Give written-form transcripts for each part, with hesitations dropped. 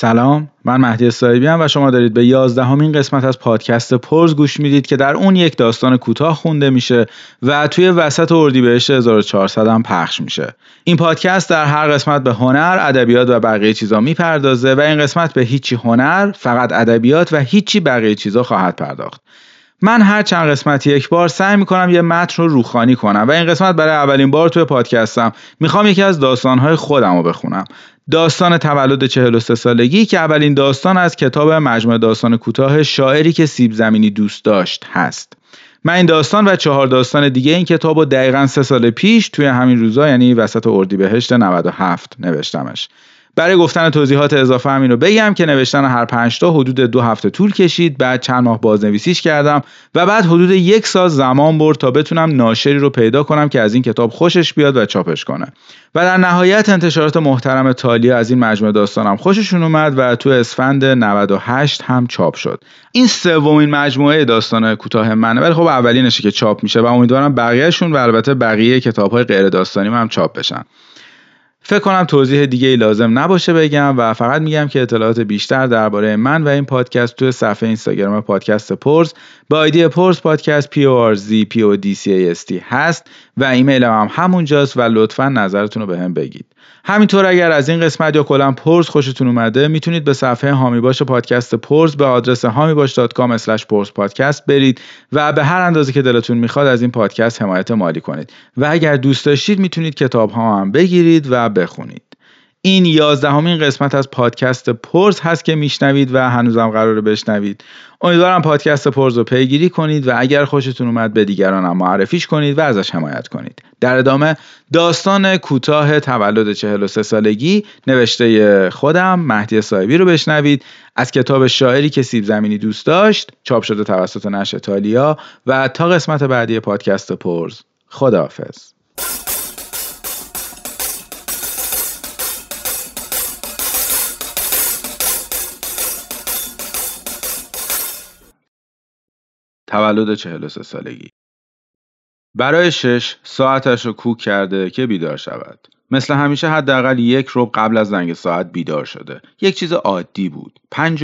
سلام، من مهدی صاحبی ام و شما دارید به 11مین قسمت از پادکست پرز گوش میدید که در اون یک داستان کوتاه خونده میشه و توی وسط اردیبهشت 1400 هم پخش میشه. این پادکست در هر قسمت به هنر، ادبیات و بقیه چیزا میپردازه و این قسمت به هیچی هنر، فقط ادبیات و هیچی بقیه چیزا خواهد پرداخت. من هر چند قسمت یک بار سعی میکنم یه متن رو روخوانی کنم و این قسمت برای اولین بار توی پادکستم میخوام یکی از داستانهای خودم رو بخونم. داستان تولد 43 سالگی که اولین داستان از کتاب مجموعه داستان کوتاه شاعری که سیب زمینی دوست داشت هست. من این داستان و 4 داستان دیگه این کتاب رو دقیقاً 3 سال پیش توی همین روزا یعنی وسط اردیبهشت 97 نوشتمش. برای گفتن توضیحات اضافه هم اینو بگم که نوشتن هر 5 تا حدود 2 هفته طول کشید، بعد چند ماه بازنویسیش کردم و بعد حدود 1 سال زمان برد تا بتونم ناشری رو پیدا کنم که از این کتاب خوشش بیاد و چاپش کنه. و در نهایت انتشارات محترم تالیا از این مجموعه داستانم خوششون اومد و تو اسفند 98 هم چاپ شد. این سومین مجموعه داستان کوتاه منه، ولی خب اولینشه که چاپ میشه و امیدوارم بقیه‌شون و البته بقیه کتاب‌های غیر داستانی هم چاپ بشن. فکر کنم توضیح دیگه‌ای لازم نباشه بگم و فقط میگم که اطلاعات بیشتر درباره من و این پادکست توی صفحه اینستاگرام پادکست پرز با آیدی پرز پادکست PORZPODCAST هست و ایمیلم هم همونجاست و لطفاً نظرتون رو بهم بگید. همینطور اگر از این قسمت یا کلا پرز خوشتون اومده میتونید به صفحه هامی باش پادکست پرز به آدرس hamibash.com/porzpodcast برید و به هر اندازه که دلتون میخواد از این پادکست حمایت مالی کنید و اگر دوست داشتید میتونید کتاب ها هم بگیرید و بخونید. این 11مین قسمت از پادکست پرز هست که میشنوید و هنوزم قراره بشنوید. امیدوارم پادکست پرز رو پیگیری کنید و اگر خوشتون اومد به دیگران هم معرفیش کنید و ازش حمایت کنید. در ادامه داستان کوتاه تولد 43 سالگی نوشته خودم مهدی صاحبی رو بشنوید از کتاب شاعری که سیب زمینی دوست داشت، چاپ شده توسط نشر تالیا. و تا قسمت بعدی پادکست پرز، خداحافظ. تولد 43 سالگی. برای 6 ساعتش رو کوک کرده که بیدار شود. مثل همیشه حداقل 1 ربع قبل از زنگ ساعت بیدار شده. یک چیز عادی بود.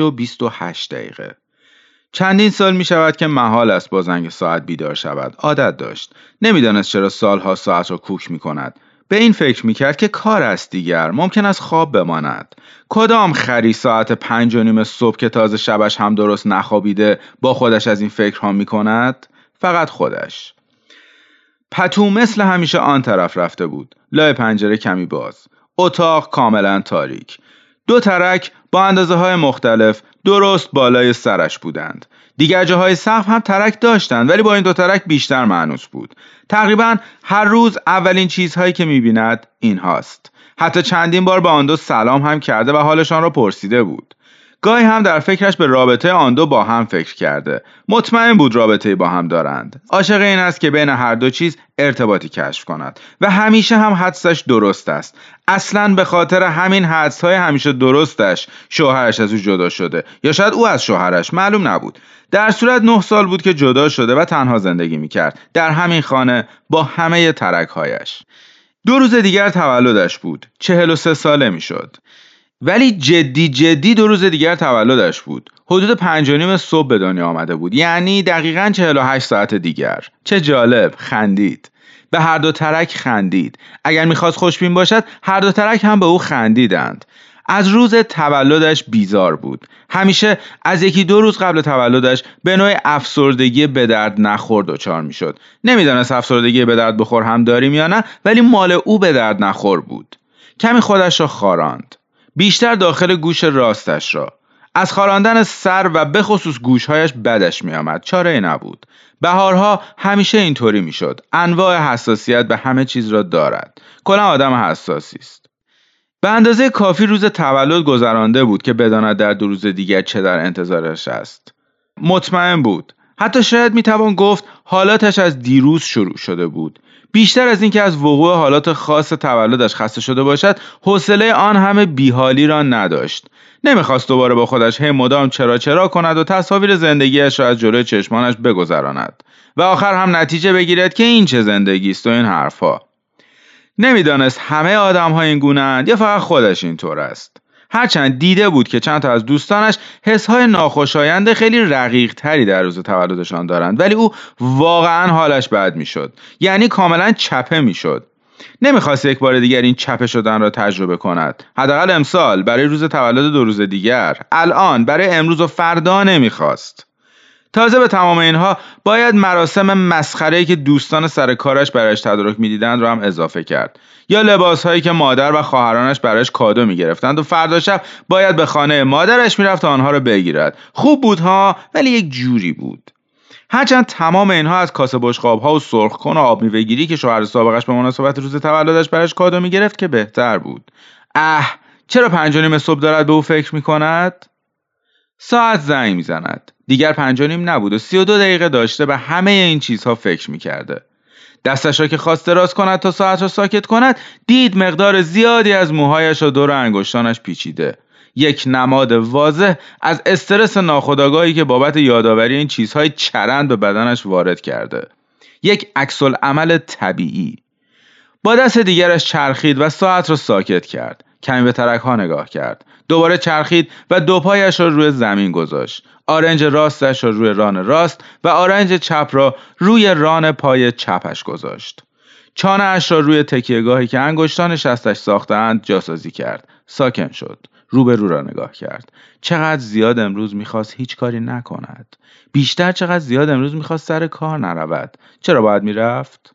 5:28. چندین سال می شود که محال است با زنگ ساعت بیدار شود. عادت داشت. نمیدانست چرا سالها ساعت را کوک می کند. به این فکر می کرد که کار است دیگر. ممکن است خواب بماند. کدام خری ساعت 5:30 صبح که تازه شبش هم درست نخوابیده با خودش از این فکرها می کند؟ فقط خودش. پتو مثل همیشه آن طرف رفته بود. لای پنجره کمی باز. اتاق کاملا تاریک. 2 ترک با اندازه های مختلف درست بالای سرش بودند. دیگر جاهای سقف هم ترک داشتند ولی با این 2 ترک بیشتر مانوس بود. تقریبا هر روز اولین چیزهایی که می‌بیند این هاست. حتی چندین بار با آن 2 سلام هم کرده و حالشان را پرسیده بود. گاهی هم در فکرش به رابطه آن 2 با هم فکر کرده. مطمئن بود رابطه‌ای با هم دارند. عاشق این است که بین هر 2 چیز ارتباطی کشف کند و همیشه هم حدسش درست است. اصلاً به خاطر همین حدس‌های همیشه درستش شوهرش از او جدا شده یا شاید او از شوهرش، معلوم نبود. در صورت 9 سال بود که جدا شده و تنها زندگی می‌کرد در همین خانه با همه ترک‌هایش. 2 روز دیگر تولدش بود. 43 ساله می‌شد. ولی جدی 2 روز دیگر تولدش بود. حدود 5:30 صبح به دنیا آمده بود. یعنی دقیقاً 48 ساعت دیگر. چه جالب. خندید. به هر 2 ترک خندید. اگر میخواست خوشبین باشد هر 2 ترک هم به او خندیدند. از روز تولدش بیزار بود. همیشه از 1-2 روز قبل تولدش به نوع افسردگی به درد نخور دچار میشد. نمیدانست افسردگی به درد بخور هم داریم یا نه، ولی مال او به درد نخور بود. کمی خودش را خاراند. بیشتر داخل گوش راستش را. از خاراندن سر و به خصوص گوشهایش بدش می آمد. چاره نبود. بهارها همیشه اینطوری می شد. انواع حساسیت به همه چیز را دارد. کلا آدم حساسی است. به اندازه کافی روز تولد گذرانده بود که بداند در 2 روز دیگر چه در انتظارش است. مطمئن بود. حتی شاید می توان گفت حالاتش از دیروز شروع شده بود. بیشتر از این که از وقوع حالات خاص تولدش خسته شده باشد، حوصله آن همه بیحالی را نداشت. نمیخواست دوباره با خودش هی مدام چرا کند و تصاویر زندگیش را از جلوی چشمانش بگذراند و آخر هم نتیجه بگیرد که این چه زندگی است و این حرفها. نمیدانست همه آدم‌ها این گونه‌اند یا فقط خودش اینطور است. هرچند دیده بود که چند تا از دوستانش حسهای ناخوشایند خیلی رقیق تری در روز تولدشان دارند، ولی او واقعا حالش بد میشد. یعنی کاملا چپه میشد. نمیخواست یک بار دیگر این چپه شدن را تجربه کند. حداقل امسال برای روز تولد 2 روز دیگر، الان برای امروز و فردا نمیخواست. تازه به تمام اینها باید مراسم مسخره‌ای که دوستان سر کارش برایش تدارک می‌دیدند را هم اضافه کرد، یا لباس‌هایی که مادر و خواهرانش برایش کادو می‌گرفتند و فردا شب باید به خانه مادرش می‌رفت تا آنها را بگیرد. خوب بود ها، ولی یک جوری بود. هرچند تمام اینها از کاسه بشقاب‌ها و سرخکن و آب میوه‌گیری که شوهر سابقش به مناسبت روز تولدش برایش کادو می‌گرفت که بهتر بود. چرا 5:30 صبح دارد به او فکر می‌کند؟ ساعت زنگ می‌زند. دیگر 5:30 نبود و 32 دقیقه داشته به همه این چیزها فکر می‌کرده. دستش را که خواست دراز کند تا ساعت را ساکت کند، دید مقدار زیادی از موهایش را دور انگشتانش پیچیده. یک نماد واضح از استرس ناخودآگاهی که بابت یادآوری این چیزهای چرند به بدنش وارد کرده. یک عکس‌العمل طبیعی. با دست دیگرش چرخید و ساعت را ساکت کرد. کمی به ترک‌ها نگاه کرد. دوباره چرخید و 2 پایش را روی زمین گذاشت. آرنج راستش را روی ران راست و آرنج چپ را روی ران پای چپش گذاشت. چانه اش را روی تکیه‌گاهی که انگشتان شستش ساختند جاسازی کرد. ساکن شد. روبرو را نگاه کرد. چقدر زیاد امروز می‌خواست هیچ کاری نکند. بیشتر چقدر زیاد امروز می‌خواست سر کار نرود. چرا باید می‌رفت؟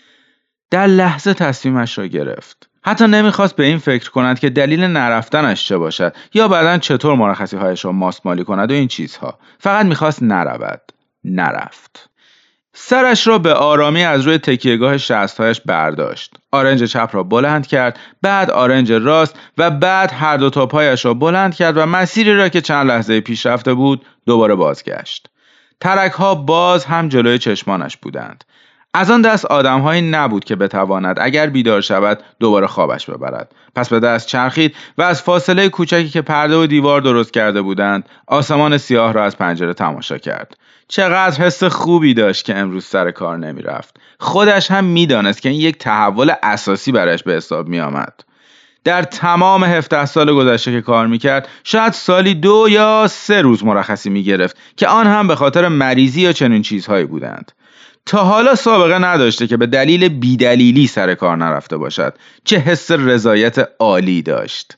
در لحظه تصمیمش را گرفت. حتی نمیخواست به این فکر کند که دلیل نرفتنش چه باشد یا بعداً چطور مرخصی هایش را ماستمالی کند و این چیزها. فقط میخواست نرود. نرفت. سرش را به آرامی از روی تکیهگاه شستهایش برداشت. آرنج چپ را بلند کرد، بعد آرنج راست و بعد هر 2 تا پایش را بلند کرد و مسیری را که چند لحظه پیش رفته بود دوباره بازگشت. ترک‌ها باز هم جلوی چشمانش بودند. از آن دست آدم‌هایی نبود که بتواند اگر بیدار شود دوباره خوابش ببرد. پس به دست چرخید و از فاصله کوچکی که پرده و دیوار درست کرده بودند آسمان سیاه را از پنجره تماشا کرد. چقدر حس خوبی داشت که امروز سر کار نمی رفت. خودش هم می دانست که این یک تحول اساسی برایش به حساب می آمد. در تمام 17 سال گذشته که کار می کرد شاید سالی 2 یا 3 روز مرخصی می گرفت که آن هم به خاطر مریضی یا چنین چیزهایی بودند. تا حالا سابقه نداشته که به دلیل بیدلیلی سر کار نرفته باشد. چه حس رضایت عالی داشت.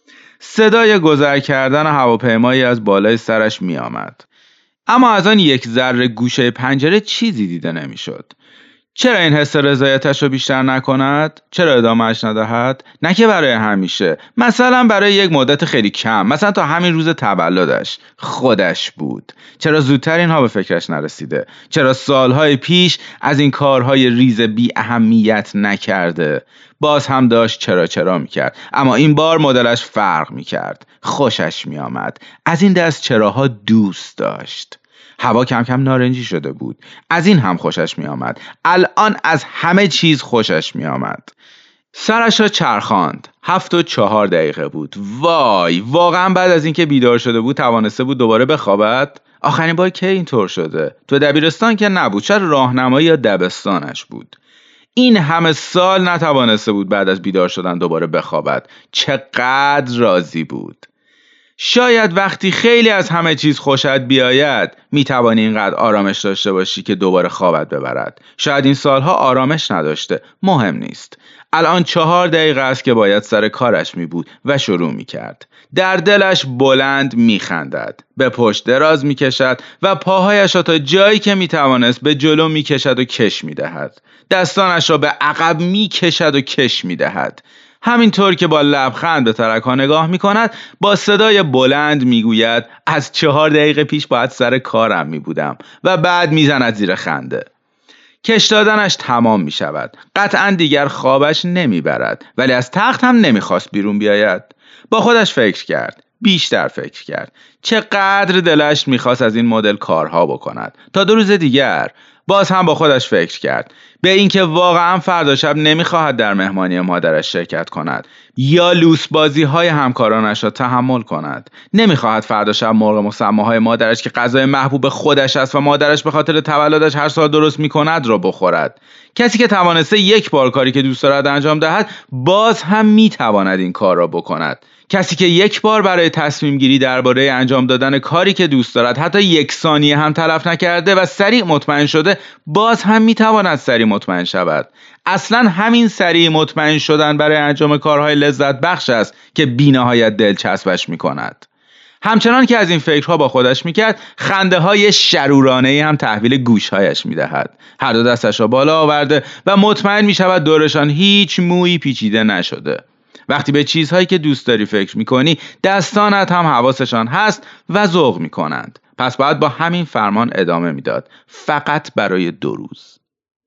صدای گذر کردن هواپیمایی از بالای سرش می آمد. اما از آن یک ذره گوشه پنجره چیزی دیده نمی شد. چرا این حس رضایتش رو بیشتر نکند؟ چرا ادامهش ندهد؟ نه که برای همیشه، مثلا برای یک مدت خیلی کم، مثلا تا همین روز تولدش. خودش بود. چرا زودتر اینها به فکرش نرسیده؟ چرا سالهای پیش از این کارهای ریز بی اهمیت نکرده؟ باز هم داشت چرا میکرد، اما این بار مدلش فرق میکرد. خوشش میآمد. از این دست چراها دوست داشت. هوا کم کم نارنجی شده بود. از این هم خوشش می آمد. الان از همه چیز خوشش می آمد. سرش را چرخاند. 7:04 بود. وای، واقعا بعد از اینکه بیدار شده بود توانسته بود دوباره بخوابد؟ آخرین بار که اینطور شده؟ تو دبیرستان که نبود، شاید راهنمایی یا دبستانش بود. این همه سال نتوانسته بود بعد از بیدار شدن دوباره بخوابد. چقدر راضی بود. شاید وقتی خیلی از همه چیز خوشت بیاید میتوانی اینقدر آرامش داشته باشی که دوباره خوابت ببرد. شاید این سالها آرامش نداشته. مهم نیست. الان 4 دقیقه است که باید سر کارش می بود و شروع می کرد. در دلش بلند می خندد. به پشت دراز می کشد و پاهایش را تا جایی که می توانست به جلو می کشد و کش می دهد. دستانش را به عقب می کشد و کش می دهد. همینطور که با لبخند به ترک‌ها نگاه می کند با صدای بلند می گوید از 4 دقیقه پیش باید سر کارم می بودم و بعد می زند زیر خنده. کش دادنش تمام می شود. قطعا دیگر خوابش نمی برد، ولی از تخت هم نمی خواست بیرون بیاید. با خودش فکر کرد. بیشتر فکر کرد. چقدر دلش می خواست از این مدل کارها بکند. تا 2 روز دیگر. باز هم با خودش فکر کرد. به اینکه واقعا فردا شب نمیخواهد در مهمانی مادرش شرکت کند یا لوس بازی های همکارانش را تحمل کند. نمیخواهد فردا شب مرغ مسماهای مادرش که غذای محبوب خودش است و مادرش به خاطر تولدش هر سال درست میکند را بخورد. کسی که توانسته یک بار کاری که دوست دارد انجام دهد باز هم میتواند این کار را بکند. کسی که یک بار برای تصمیم گیری درباره انجام دادن کاری که دوست دارد حتی یک ثانیه هم تلف نکرده و سریع مطمئن شده باز هم میتواند سریع مطمئن شود. اصلا همین سریع مطمئن شدن برای انجام کارهای لذت بخش است که بی‌نهایت دلچسبش میکند. همچنان که از این فکرها با خودش میکرد خنده های شرورانه‌ای هم تحویل گوشهایش میدهد. هر دو دستش را بالا آورده و مطمئن میشود دورشان هیچ مویی پیچیده نشده. وقتی به چیزهایی که دوست داری فکر میکنی دستانت هم حواسشان هست و ذوق میکنند. پس باید با همین فرمان ادامه میداد، فقط برای 2 روز.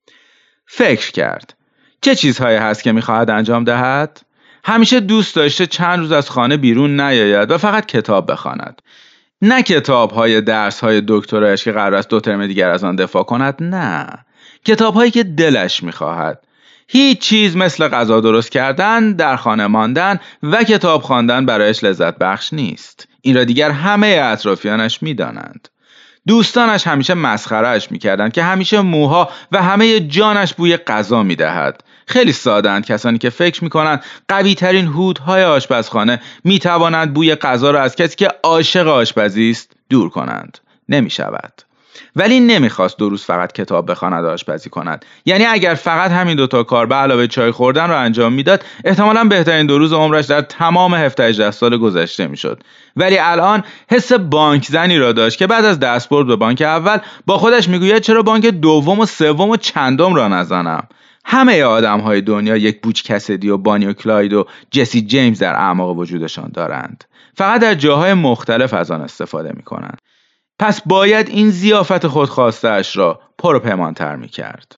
فکر کرد چه چیزهایی هست که میخواهد انجام دهد؟ همیشه دوست داشته چند روز از خانه بیرون نیاید و فقط کتاب بخواند. نه کتاب‌های درس‌های دکترایش که قرار است 2 ترم دیگر از آن دفاع کند، نه، کتاب‌هایی که دلش میخواهد. هیچ چیز مثل غذا درست کردن، در خانه ماندن و کتاب خواندن برایش لذت بخش نیست. این را دیگر همه اطرافیانش می‌دانند. دوستانش همیشه مسخره‌اش می‌کردند که همیشه موها و همه جانش بوی غذا می‌دهد. خیلی ساده‌اند کسانی که فکر می‌کنند قوی‌ترین هودهای آشپزخانه می‌توانند بوی غذا را از کسی که عاشق آشپزی است دور کنند. نمی‌شود. ولی نمیخواست 2 روز فقط کتاب بخواند و آشپزی کند. یعنی اگر فقط همین 2 کار به علاوه چای خوردن را انجام میداد احتمالاً بهترین 2 روز عمرش در تمام 17-18 سال گذشته میشد. ولی الان حس بانک زنی را داشت که بعد از دستبرد به بانک اول با خودش میگوید چرا بانک دوم و سوم و چندم را نزنم. همه آدم‌های دنیا یک بوچ کسدی و بانی و کلاید و جسی جیمز در اعماق وجودشان دارند. فقط در جاهای مختلف از آن استفاده میکنند. پس باید این ضیافت خودخواسته اش را پروپیمان‌تر می‌کرد.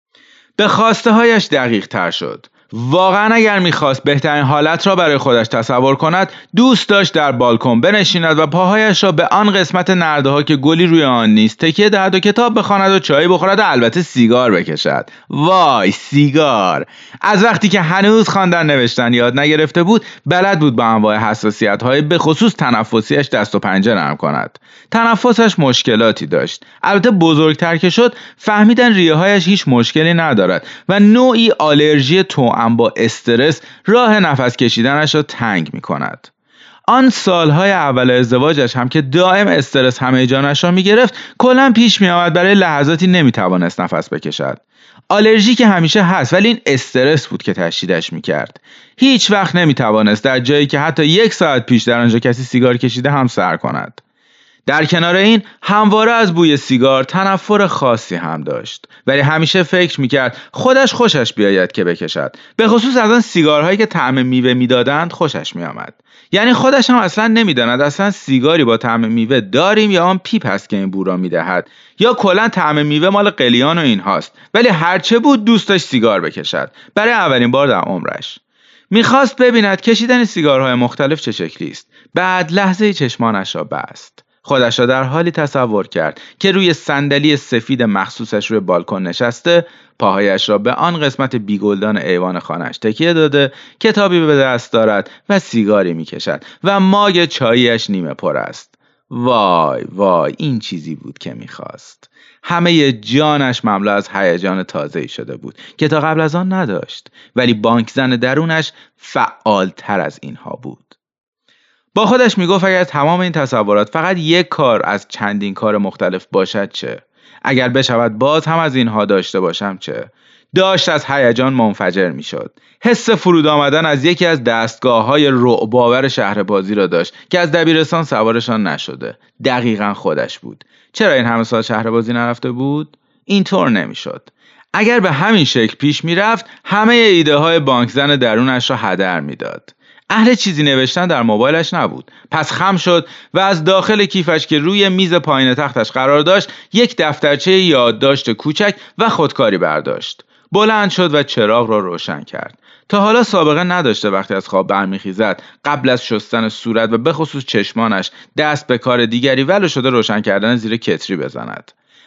به خواسته هایش دقیق تر شد. واقعا اگر می‌خواست بهترین حالت را برای خودش تصور کند، دوست داشت در بالکن بنشیند و پاهایش را به آن قسمت نرده‌ها که گلی روی آن نیست تکیه دهد و کتاب بخواند و چای بخورد و البته سیگار بکشد. وای سیگار! از وقتی که هنوز خواندن نوشتن یاد نگرفته بود، بلد بود با انواع حساسیت‌های به خصوص تنفسیش دست و پنجه نرم کند. تنفسش مشکلاتی داشت. البته بزرگتر که شد فهمیدن ریه‌هایش هیچ مشکلی ندارد و نوعی آلرژی توأم با استرس راه نفس کشیدنش را تنگ می کند. آن سالهای اول ازدواجش هم که دائم استرس همه جانش را می گرفت کلاً پیش می آمد برای لحظاتی نمی توانست نفس بکشد. آلرژی که همیشه هست ولی این استرس بود که تشدیدش می کرد. هیچ وقت نمی توانست در جایی که حتی 1 ساعت پیش در آنجا کسی سیگار کشیده هم سر کند. در کنار این همواره از بوی سیگار تنفر خاصی هم داشت، ولی همیشه فکر میکرد خودش خوشش بیاید که بکشد. به خصوص از آن سیگارهایی که طعم میوه میدادند خوشش میآمد. یعنی خودش هم اصلا نمیداند اصلا سیگاری با طعم میوه داریم یا آن پیپ است که این بو را میدهد یا کلا طعم میوه مال قلیان و این هاست. ولی هرچه بود دوست داشت سیگار بکشد. برای اولین بار در عمرش میخواست ببیند کشیدن سیگارهای مختلف چه شکلی است. بعد لحظه چشمانش را بست. خودش را در حالی تصور کرد که روی صندلی سفید مخصوصش روی بالکن نشسته، پاهایش را به آن قسمت بیگلدان ایوان خانه‌اش تکیه داده، کتابی به دست دارد و سیگاری میکشد و ماگ چاییش نیمه پر است. وای وای این چیزی بود که میخواست. همه جانش مملو از هیجان تازه‌ای شده بود که تا قبل از آن نداشت، ولی بانک زن درونش فعالتر از اینها بود. با خودش میگفت اگر تمام این تصورات فقط یک کار از چندین کار مختلف باشد چه؟ اگر بشود باز هم از اینها داشته باشم چه؟ داشت از هیجان منفجر میشد. حس فرود آمدن از یکی از دستگاه‌های رعب‌آور شهربازی را داشت که از دبیرستان سوارشان نشده. دقیقاً خودش بود. چرا این همه سال شهربازی نرفته بود؟ اینطور نمیشد. اگر به همین شکل پیش میرفت همه ایده‌های بانکزن درونش را هدر میداد. اهل چیزی نوشتن در موبایلش نبود. پس خم شد و از داخل کیفش که روی میز پایین تختش قرار داشت یک دفترچه یادداشت کوچک و خودکاری برداشت. بلند شد و چراغ را روشن کرد. تا حالا سابقه نداشته وقتی از خواب برمیخیزد قبل از شستن صورت و به خصوص چشمانش دست به کار دیگری ولو شده روشن کردن زیر کتری بزند.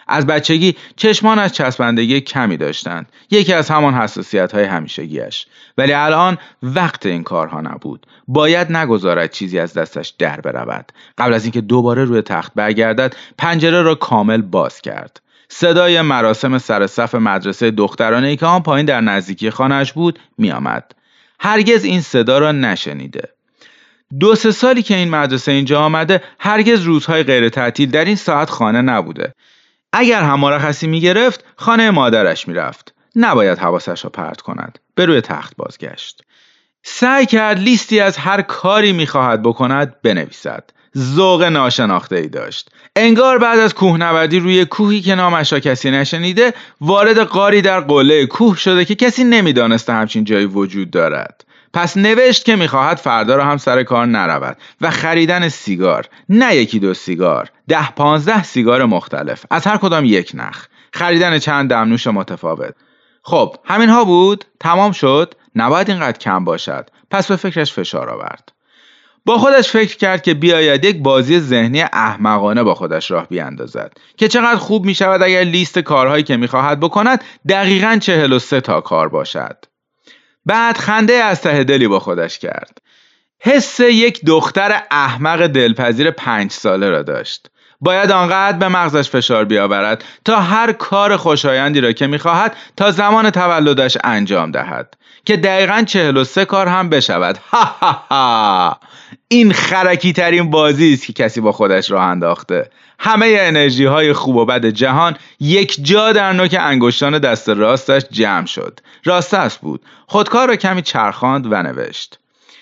از بچگی چشمانش چسبندگی کمی داشتند، یکی از همان حساسیت‌های همیشگیش. ولی الان وقت این کارها نبود. باید نگذارد چیزی از دستش در برود. قبل از اینکه دوباره روی تخت برگردد، پنجره را کامل باز کرد. صدای مراسم سر صف مدرسه دخترانه‌ای که آن پایین در نزدیکی خانه‌اش بود می‌آمد. هرگز این صدا را نشنیده. 2-3 سالی که این مدرسه اینجا آمده، هرگز روزهای غیر تعطیل در این ساعت خانه نبوده. اگر هم مرخصی می‌گرفت، خانه مادرش می‌رفت. نباید حواسش را پرت کند. به روی تخت بازگشت. سعی کرد لیستی از هر کاری می‌خواهد بکند بنویسد. ذوق ناشناخته‌ای داشت. انگار بعد از کوهنوردی روی کوهی که نامش را کسی نشنیده، وارد غاری در قله کوه شده که کسی نمی‌دانسته همچین جایی وجود دارد. پس نوشت که می‌خواهد فردا را هم سر کار نرود و خریدن سیگار، نه 1-2 سیگار، 10-15 سیگار مختلف، از هر کدام یک نخ، خریدن چند دمنوش متفاوت. خب همینها بود؟ تمام شد؟ نباید اینقدر کم باشد. پس به فکرش فشار آورد. با خودش فکر کرد که بیاید یک بازی ذهنی احمقانه با خودش راه بیاندازد که چقدر خوب می شود اگر لیست کارهایی که می خواهد بکند دقیقاً 43 تا کار باشد. بعد خنده از ته دلی با خودش کرد. حس یک دختر احمق دلپذیر 5 ساله را داشت. باید آنقدر به مغزش فشار بیاورد تا هر کار خوشایندی را که می خواهد تا زمان تولدش انجام دهد که دقیقاً 43 کار هم بشود. ها ها ها! این خرکی ترین بازی است که کسی با خودش راه انداخته. همه انرژی های خوب و بد جهان یک جا در نوک انگشتان دست راستش جمع شد. راست بود. خودکار را کمی چرخاند و نوشت.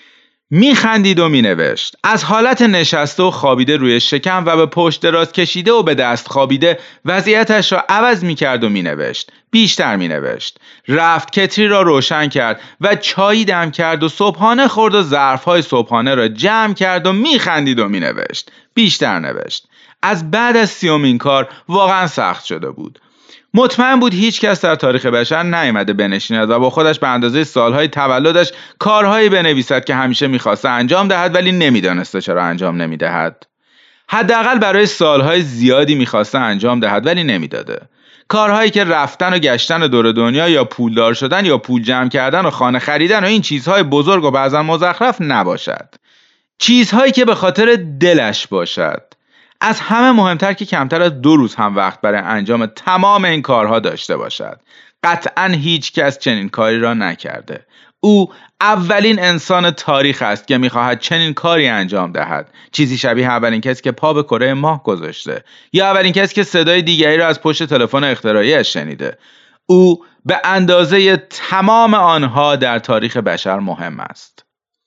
میخندید و مینوشت. از حالت نشسته و خوابیده روی شکم و به پشت دراز کشیده و به دست خوابیده وضعیتش را عوض میکرد و مینوشت. بیشتر مینوشت. رفت کتری را روشن کرد و چایی دم کرد و صبحانه خورد و ظرفهای صبحانه را جمع کرد و میخندید و مینوشت. بیشتر نوشت. از بعد از 30مین کار واقعا سخت شده بود. مطمئن بود هیچ کس در تاریخ بشر نیامده بنشیند و با خودش به اندازه سالهای تولدش کارهایی بنویسد که همیشه میخواسته انجام دهد ولی نمیدانسته چرا انجام نمیدهد. حداقل برای سالهای زیادی میخواسته انجام دهد ولی نمیداده. کارهایی که رفتن و گشتن دور دنیا یا پولدار شدن یا پول جمع کردن و خانه خریدن و این چیزهای بزرگ و بعضا مزخرف نباشد. چیزهایی که به خاطر دلش باشد. از همه مهمتر که کمتر از 2 روز هم وقت برای انجام تمام این کارها داشته باشد. قطعاً هیچ کس چنین کاری را نکرده. او اولین انسان تاریخ است که می‌خواهد چنین کاری انجام دهد. چیزی شبیه اولین کسی که پا به کره ماه گذاشته یا اولین کسی که صدای دیگری را از پشت تلفن اختراعی‌اش شنیده. او به اندازه تمام آنها در تاریخ بشر مهم است.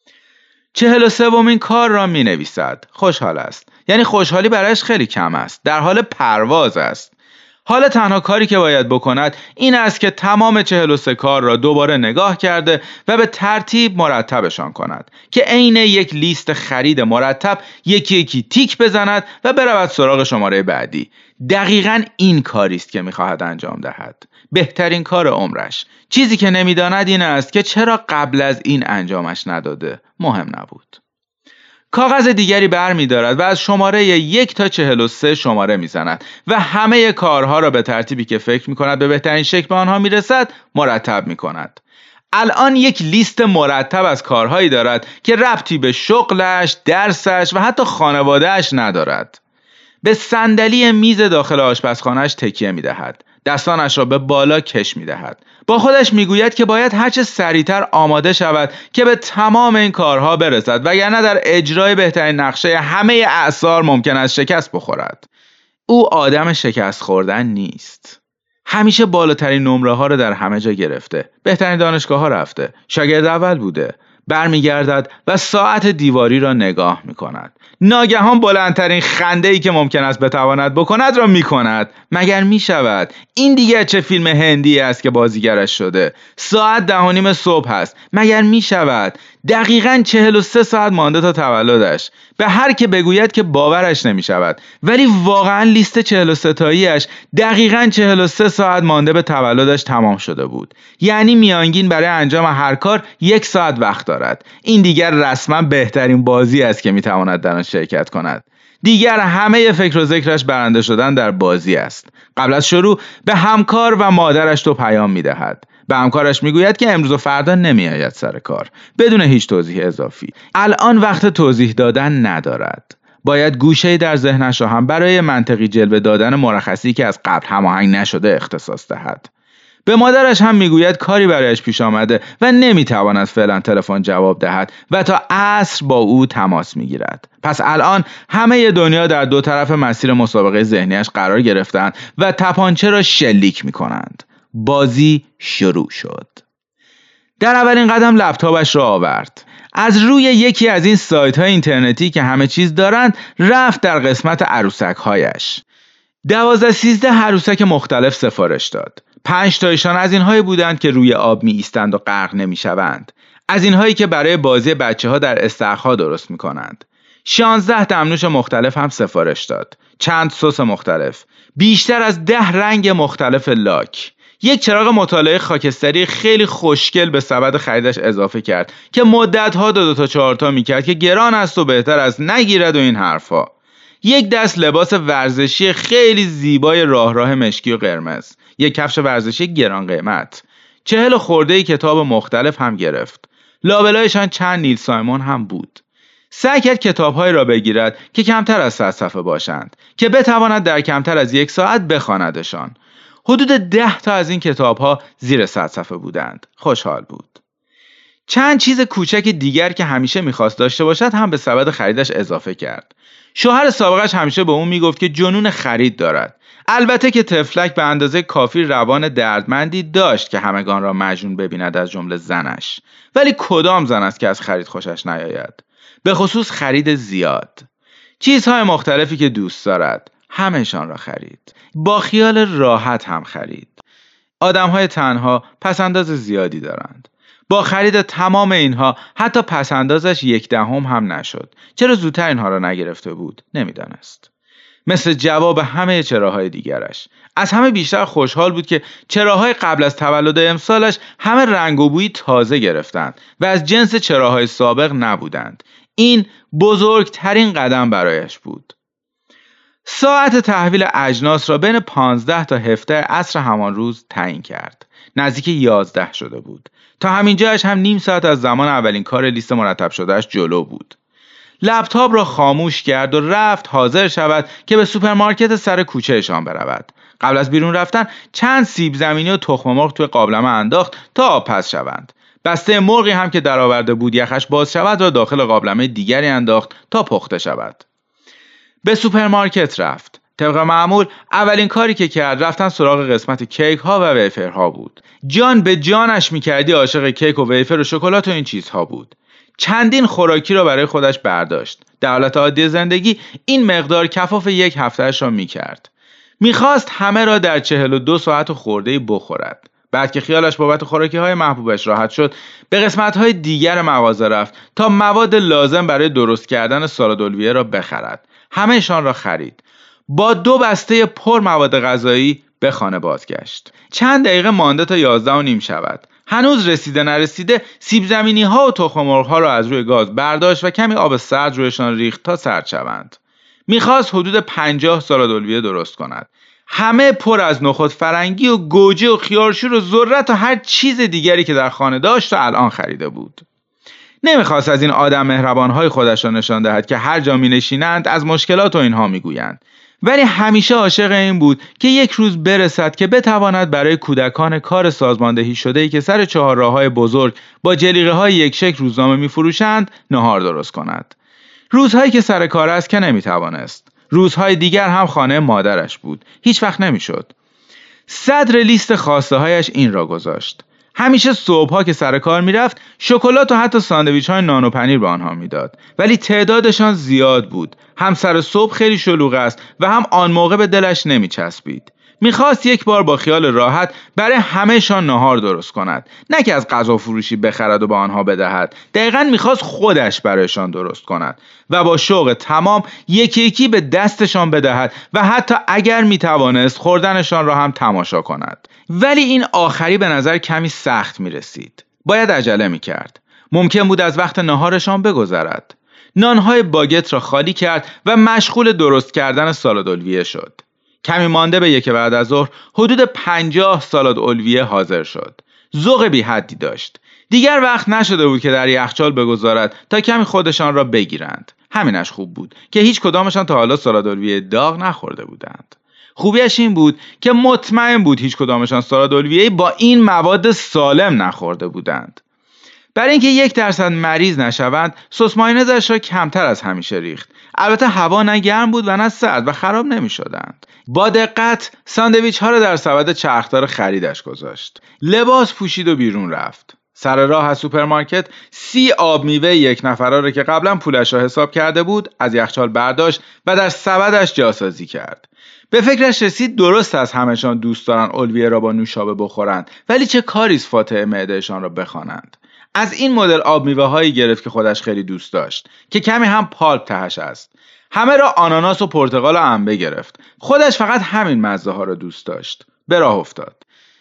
43مین کار را می‌نویسد. خوشحال است. یعنی خوشحالی برایش خیلی کم است. در حال پرواز است. حالا تنها کاری که باید بکند این است که تمام 43 کار را دوباره نگاه کرده و به ترتیب مرتبشان کند که عین یک لیست خرید مرتب یکی یکی تیک بزند و برود سراغ شماره بعدی. دقیقاً این کاری است که می‌خواهد انجام دهد. بهترین کار عمرش. چیزی که نمی‌داند این است که چرا قبل از این انجامش نداده. مهم نبود. کاغذ دیگری بر می دارد و از شماره 1 تا 43 شماره می زند و همه کارها را به ترتیبی که فکر می کند به بهترین شکل به آنها می رسد مرتب می کند. الان یک لیست مرتب از کارهایی دارد که ربطی به شغلش، درسش و حتی خانوادهش ندارد. به صندلی میز داخل آشپزخانه‌اش تکیه می دهد. دستانش را به بالا کش می دهد. با خودش می گوید که باید هرچه سریعتر آماده شود که به تمام این کارها برسد وگرنه در اجرای بهترین نقشه همه اعصار ممکن است شکست بخورد. او آدم شکست خوردن نیست. همیشه بالاترین نمره ها را در همه جا گرفته. بهترین دانشگاه ها رفته. شاگرد اول بوده. برمیگردد و ساعت دیواری را نگاه می کند. ناگهان بلندترین خنده‌ای که ممکن است بتواند بکند را می کند. مگر می شود؟ این دیگه چه فیلم هندی است که بازیگرش شده؟ ساعت 10:30 صبح است. مگر می شود؟ دقیقاً 43 ساعت مانده تا تولدش. به هر که بگوید که باورش نمی شود. ولی واقعاً لیست 43 تاییش دقیقاً 43 ساعت مانده به تولدش تمام شده بود. یعنی میانگین برای انجام هر کار 1 ساعت وقت دارد. این دیگر رسما بهترین بازی است که می تواند در آن شرکت کند. دیگر همه فکر و ذکرش برنده شدن در بازی است. قبل از شروع به همکار و مادرش تو پیام می‌دهد. به همکارش میگوید که امروز و فردا نمیآید سر کار، بدون هیچ توضیح اضافی. الان وقت توضیح دادن ندارد. باید گوشه‌ای در ذهنش را هم برای منطقی جلوه دادن مرخصی که از قبل هماهنگ نشده اختصاص دهد. به مادرش هم میگوید کاری برایش پیش آمده و نمیتواند فعلا تلفن جواب دهد و تا عصر با او تماس میگیرد. پس الان همه دنیا در دو طرف مسیر مسابقه ذهنیش قرار گرفتند و تپانچه را شلیک میکنند. بازی شروع شد. در اولین قدم لپتاپش را آورد. از روی یکی از این سایت‌های اینترنتی که همه چیز دارند رفت در قسمت عروسک‌هایش. 12-13 عروسک مختلف سفارش داد. 5 تایشان از اینهایی بودند که روی آب می ایستند و غرق نمی شوند. از اینهایی که برای بازی بچه‌ها در استخرها درست می کنند. 16 دمنوش مختلف هم سفارش داد. چند سس مختلف. بیشتر از 10 رنگ مختلف لاک. یک چراغ مطالعه خاکستری خیلی خوشگل به سبد خریدش اضافه کرد که مدت‌ها 2 تا 4 تا می‌کرد که گران است و بهتر است نگیرد و این حرفا. یک دست لباس ورزشی خیلی زیبای راه مشکی و قرمز. یک کفش ورزشی گران قیمت. 40 خرده‌ای کتاب مختلف هم گرفت. لابلایشان چند نیل سایمون هم بود. سعی کرد کتاب‌هایی را بگیرد که کمتر از 100 صفحه باشند که بتواند در کمتر از 1 ساعت بخواندشان. حدود 10 تا از این کتاب‌ها زیر 100 صفحه بودند. خوشحال بود. چند چیز کوچک دیگر که همیشه می‌خواست داشته باشد هم به سبد خریدش اضافه کرد. شوهر سابقش همیشه به اون میگفت که جنون خرید دارد. البته که طفلک به اندازه کافی روان دردمندی داشت که همگان را مجنون ببیند، از جمله زنش. ولی کدام زن است که از خرید خوشش نیاید؟ به خصوص خرید زیاد. چیزهای مختلفی که دوست دارد، همه‌شان را خرید. با خیال راحت هم خرید. آدم‌های تنها پسنداز زیادی دارند. با خرید تمام اینها حتی پسندازش 1/10 هم نشد. چرا زودتر اینها را نگرفته بود؟ نمیدانست. مثل جواب همه چراهای دیگرش. از همه بیشتر خوشحال بود که چراهای قبل از تولد امسالش همه رنگ و بوی تازه گرفتند و از جنس چراهای سابق نبودند. این بزرگترین قدم برایش بود. ساعت تحویل اجناس را بین 15 تا 17 عصر همان روز تعیین کرد. نزدیک 11 شده بود. تا همینجاش هم نیم ساعت از زمان اولین کار لیست مرتب شدهش جلو بود. لپتاپ را خاموش کرد و رفت حاضر شود که به سوپرمارکت سر کوچه‌شان برود. قبل از بیرون رفتن چند سیب زمینی و تخم مرغ توی قابلمه انداخت تا آب پس شوند. بسته مرغی هم که درآورده بود یخش باز شود را داخل قابلمه دیگری انداخت تا پخته شود. به سوپرمارکت رفت. طبق معمول اولین کاری که کرد رفتن سراغ قسمت کیک ها و ویفرها بود. جان به جانش میکردی عاشق کیک و ویفر و شکلات و این چیزها بود. چندین خوراکی را برای خودش برداشت. در حالت عادی زندگی این مقدار کفاف 1 هفتهش را میکرد. میخواست همه را در 42 ساعت خرده‌ای بخورد. بعد که خیالش بابت خوراکی های محبوبش راحت شد، به قسمت های دیگر مغازه رفت تا مواد لازم برای درست کردن سالاد اولویه را بخرد. همه‌شان را خرید. با 2 بسته پر مواد غذایی به خانه بازگشت. چند دقیقه مانده تا 11:30 شود. هنوز رسیده نرسیده سیب زمینی ها و تخم مرغ ها را از روی گاز برداشت و کمی آب سرد رویشان ریخت تا سرد شوند. میخواست حدود 50 سالاد اولویه درست کند. همه پر از نخود فرنگی و گوجه و خیارشور و ذرت و هر چیز دیگری که در خانه داشت و الان خریده بود. نمیخواست از این آدم مهربانهای خودش را نشان دهد که هر جا می نشینند از مشکلات و اینها میگویند. ولی همیشه عاشق این بود که یک روز برسد که بتواند برای کودکان کار سازماندهی شده‌ای که سر چهارراه‌های بزرگ با جلیقه‌های یک شکل روزنامه می‌فروشند نهار درست کند. روزهایی که سر کار است که نمی‌توانست. روزهای دیگر هم خانه مادرش بود. هیچ وقت نمی‌شد. صدر لیست خواسته‌هایش این را گذاشت. همیشه صبح‌ها که سر کار می‌رفت، شکلات و حتی ساندویچ‌های نان و پنیر به آنها می‌داد. ولی تعدادشان زیاد بود. هم سر صبح خیلی شلوغ است و هم آن موقع به دلش نمی‌چسبید. می‌خواست یک بار با خیال راحت برای همه‌شان نهار درست کند، نه که از غذا فروشی بخرد و به آنها بدهد. دقیقاً می‌خواست خودش برایشان درست کند و با شوق تمام یکی یکی به دستشان بدهد و حتی اگر می‌توانست خوردنشان را هم تماشا کند. ولی این آخری به نظر کمی سخت می‌رسید. باید عجله می‌کرد. ممکن بود از وقت نهارشان بگذرد. نانهای باگت را خالی کرد و مشغول درست کردن سالاد اولویه شد. کمی مانده به 1 بعد از ظهر حدود 50 سالاد اولویه حاضر شد. ذوق بی حدی داشت. دیگر وقت نشده بود که در یخچال بگذارد تا کمی خودشان را بگیرند. همینش خوب بود که هیچ کدامشان تا حالا سالاد اولویه داغ نخورده بودند. خوبیش این بود که مطمئن بود هیچ کدامشان سالاد اولویه با این مواد سالم نخورده بودند. برای اینکه 1% مریض نشوند، سس مایونزش را کمتر از همیشه ریخت. البته هوا نه گرم بود و نه سرد و خراب نمی‌شدند. با دقت ساندویچ ها را در سبد چرخدار خریدش گذاشت. لباس پوشید و بیرون رفت. سر راه از سوپرمارکت 30 آب میوه 1 نفره را که قبلا پولش را حساب کرده بود از یخچال برداشت و در سبدش جاسازی کرد. به فکرش رسید درست از همه‌شان دوست دارن اولویه را با نوشابه بخورند، ولی چه کاریست فاتحه معدهشان را بخوانند. از این مدل آب میوه هایی گرفت که خودش خیلی دوست داشت که کمی هم پالپ تهش است. همه را آناناس و پرتقال و انبه گرفت. خودش فقط همین مزه ها را دوست داشت. به راه افتاد.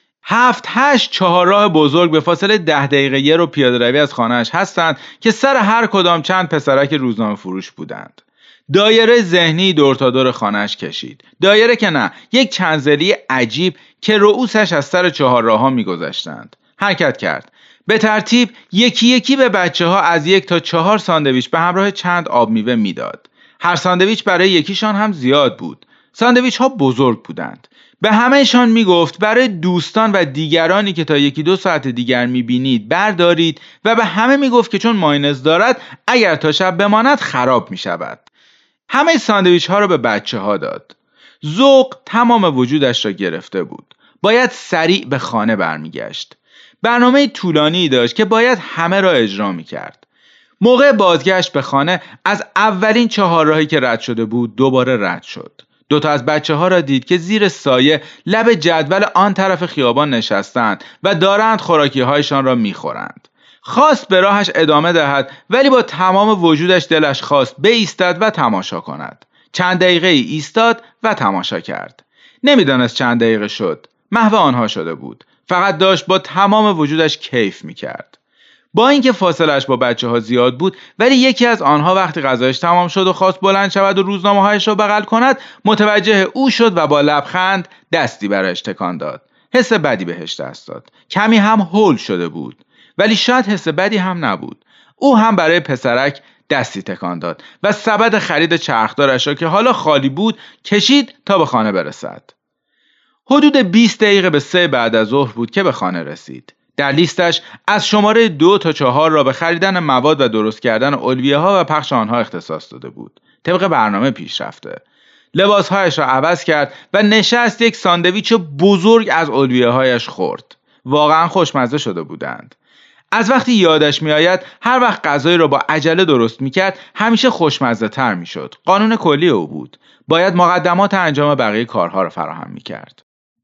7-8 چهارراه بزرگ به فاصله 10 دقیقه رو پیاده روی از خانه‌اش هستند که سر هر کدام چند پسرک روزنامه فروش بودند. دایره ذهنی دور تا دور خانه‌اش کشید. دایره که نه، یک چنزلی عجیب که رؤوسش از سر چهارراه‌ها می‌گذشتند. حرکت کرد. به ترتیب یکی یکی به بچه‌ها از 1 تا 4 ساندویچ به همراه چند آب میوه میداد. هر ساندویچ برای یکیشان هم زیاد بود. ساندویچ‌ها بزرگ بودند. به همه‌شان میگفت برای دوستان و دیگرانی که تا 1-2 ساعت دیگر میبینید بردارید و به همه میگفت که چون مایونز دارد اگر تا شب بماند خراب میشود. همه ساندویچ‌ها را به بچه‌ها داد. ذوق تمام وجودش را گرفته بود. باید سریع به خانه برمیگشت. برنامه طولانی داشت که باید همه را اجرا می‌کرد. موقع بازگشت به خانه از اولین چهارراهی که رد شده بود دوباره رد شد. 2 تا از بچه‌ها را دید که زیر سایه لب جدول آن طرف خیابان نشستند و دارند خوراکی‌هایشان را می‌خورند. خواست به راهش ادامه دهد ولی با تمام وجودش دلش خواست بایستد و تماشا کند. چند دقیقه ایستاد و تماشا کرد. نمی‌دانست چند دقیقه شد. محو آنها شده بود. فقط داشت با تمام وجودش کیف می‌کرد. با اینکه فاصله‌اش با بچه‌ها زیاد بود ولی یکی از آنها وقتی غذایش تمام شد و خواست بلند شود و روزنامه‌هایش را بغل کند متوجه او شد و با لبخند دستی برایش تکان داد. حس بدی بهش دست داد. کمی هم هول شده بود ولی شاید حس بدی هم نبود. او هم برای پسرک دستی تکان داد و سبد خرید چرخدارش را که حالا خالی بود کشید تا به خانه برسد. حدود 20 دقیقه به 3 بعد از ظهر بود که به خانه رسید. در لیستش از شماره 2 تا 4 را به خریدن مواد و درست کردن اولویه ها و پخش آنها اختصاص داده بود. طبق برنامه پیش رفته. لباسهایش را عوض کرد و نشست یک ساندویچ بزرگ از اولویه هایش خورد. واقعا خوشمزه شده بودند. از وقتی یادش می آید هر وقت غذایی را با عجله درست می کرد همیشه خوشمزه تر می شد. قانون کلی او بود. باید مقدمات انجام بقیه کارها را فراهم می کرد.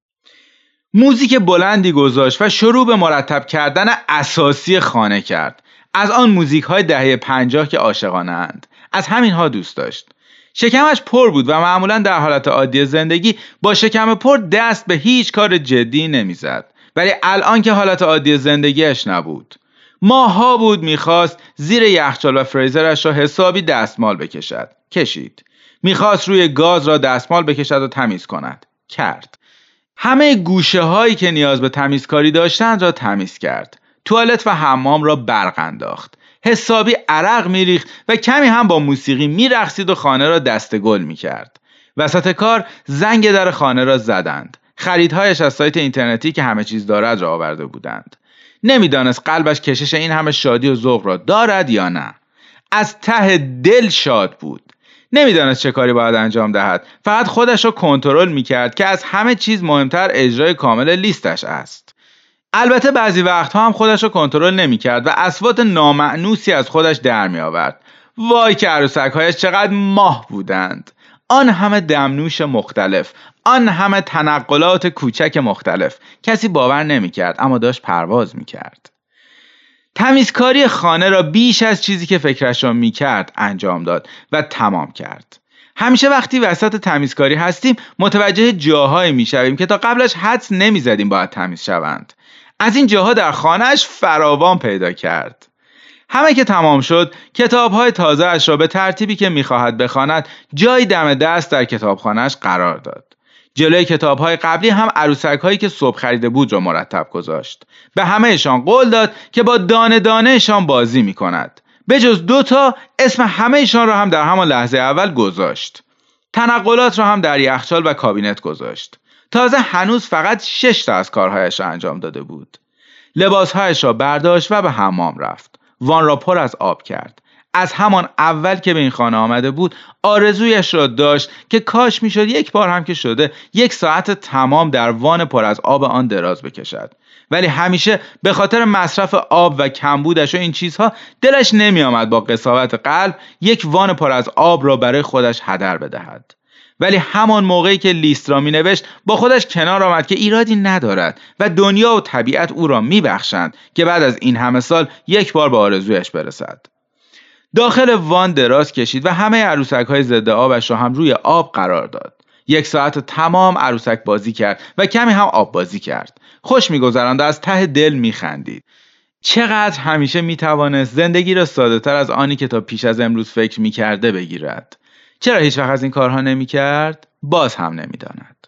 موزیک بلندی گذاشت و شروع به مرتب کردن اساسی خانه کرد. از آن موزیک های دهه 50 که عاشقانه اند. از همین ها دوست داشت. شکمش پر بود و معمولا در حالت عادی زندگی با شکم پر دست به هیچ کار جدی نمیزد. ولی الان که حالت عادی زندگیش نبود. ماها بود میخواست زیر یخچال و فریزرش را حسابی دستمال بکشد. کشید. میخواست روی گاز را دستمال بکشد و تمیز کند. کرد. همه گوشه هایی که نیاز به تمیزکاری داشتند را تمیز کرد. توالت و حمام را برق انداخت. حسابی عرق میریخت و کمی هم با موسیقی میرقصید و خانه را دستگل میکرد. وسط کار زنگ در خانه را زدند. خریدهایش از سایت اینترنتی که همه چیز دارد را آورده بودند. نمیدانست قلبش کشش این همه شادی و ذوق را دارد یا نه. از ته دل شاد بود. نمیدانست چه کاری باید انجام دهد. فقط خودش را کنترل میکرد که از همه چیز مهمتر اجرای کامل لیستش است. البته بعضی وقتها هم خودش را کنترل نمیکرد و اصوات نامأنوسی از خودش در میآورد. وای که عروسک‌هایش چقدر ماه بودند. آن همه دمنوش مختلف، آن همه تنقلات کوچک مختلف. کسی باور نمیکرد اما داشت پرواز میکرد. تمیزکاری خانه را بیش از چیزی که فکرش را میکرد انجام داد و تمام کرد. همیشه وقتی وسط تمیزکاری هستیم متوجه جاهایی میشویم که تا قبلش حدس نمیزدیم باید تمیز شوند. از این جاها در خانهش فراوان پیدا کرد. همه که تمام شد، کتاب‌های تازه‌اش را به ترتیبی که می‌خواهد بخواند جای دم دست در کتابخانه‌اش قرار داد. جلوی کتاب‌های قبلی هم عروسک‌هایی که صبح خریده بود را مرتب گذاشت. به همه‌شان قول داد که با دانه دانه‌شان بازی می‌کند. به جز 2 تا اسم همه‌شان را هم در همان لحظه اول گذاشت. تنقلات را هم در یخچال و کابینت گذاشت. تازه هنوز فقط 6 تا از کارهایش را انجام داده بود. لباسهایش را برداشت و به حمام رفت. وان را پر از آب کرد. از همان اول که به این خانه آمده بود آرزویش را داشت که کاش میشد یک بار هم که شده 1 ساعت تمام در وان پر از آب آن دراز بکشد. ولی همیشه به خاطر مصرف آب و کمبودش و این چیزها دلش نمی آمد با قساوت قلب 1 وان پر از آب را برای خودش هدر بدهد. ولی همان موقعی که لیست را می نوشت با خودش کنار آمد که ایرادی ندارد و دنیا و طبیعت او را می بخشند که بعد از این همه سال 1 بار به آرزویش برسد. داخل وان دراز کشید و همه عروسک‌های ضد آبش را هم روی آب قرار داد. 1 ساعت تمام عروسک بازی کرد و کمی هم آب بازی کرد. خوش می‌گذراند و از ته دل می‌خندید. چقدر همیشه می‌توانست زندگی را ساده‌تر از آنی که تا پیش از امروز فکر می‌کرده بگیرد. چرا هیچ وقت از این کارها نمی‌کرد؟ باز هم نمی‌داند.